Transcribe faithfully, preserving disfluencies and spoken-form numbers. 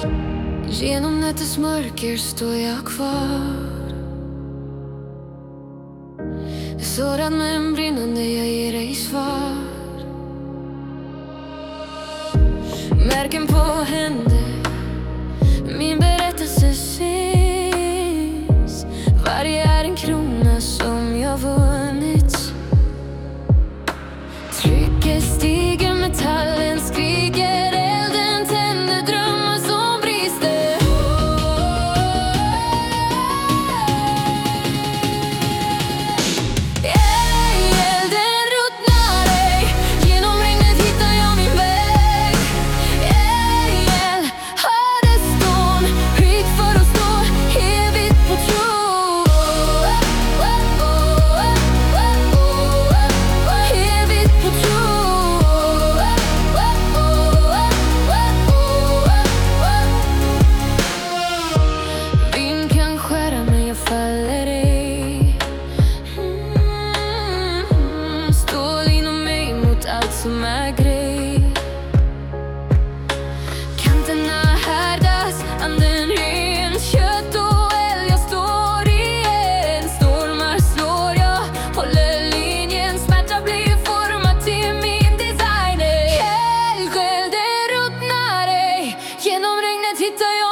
Genom nättets mörker står jag kvar, sårad men brinnande, jag ger dig svar. Märken på händer, min berättelse syns. Varje är en krona som jag vunnit. Trycket stiger, metallen skriker, elden tänder drömmar som brister. Elden ruttnar ej, genom regnet hittar jag min väg. El, hördes dån, bygg för att stå evigt på tro. Evigt på tro. Vind kan skära men jag faller ej. Mm, stål inom mig mot allt som är grej. Kanterna härdas, anden ren, kött och eld, jag står igen. Stormar slår, jag håller linjen, smärta blir format till min designer. Eldsjäl, det ruttnar ej, genom regnet hittar jag